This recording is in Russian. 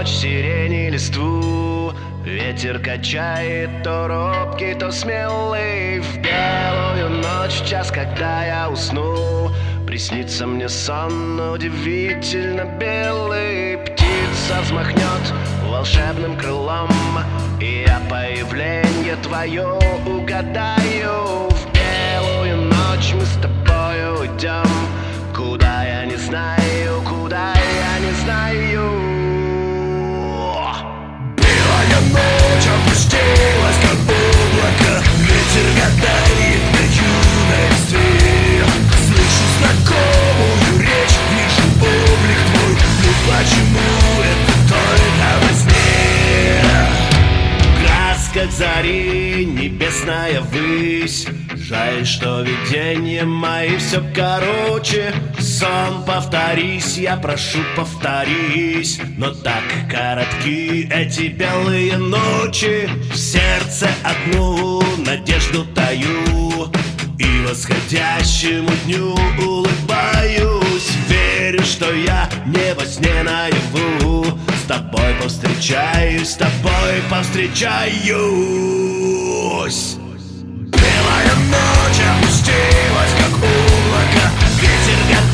ночь сирени листву. Ветер качает то робкий, то смелый. В белую ночь, в час, когда я усну, приснится мне сон удивительно белый. Птица взмахнет волшебным крылом, и я появление твое угадаю. В белую ночь мы с тобой уйдем, куда я не знаю, куда я не знаю. Белая ночь опустилась, как облако, ветер гадает на юности. Слышу знакомую речь, вижу облик твой, но почему это только во сне? Краска зари, небесная высь. Жаль, что видения мои все короче. Сон, повторись, я прошу, повторись. Но так коротки эти белые ночи. В сердце одну надежду таю, и восходящему дню улыбаюсь. Верю, что я не во сне наяву. С тобой повстречаюсь, с тобой повстречаюсь. Белая ночь опустилась, как облако, ветер гадает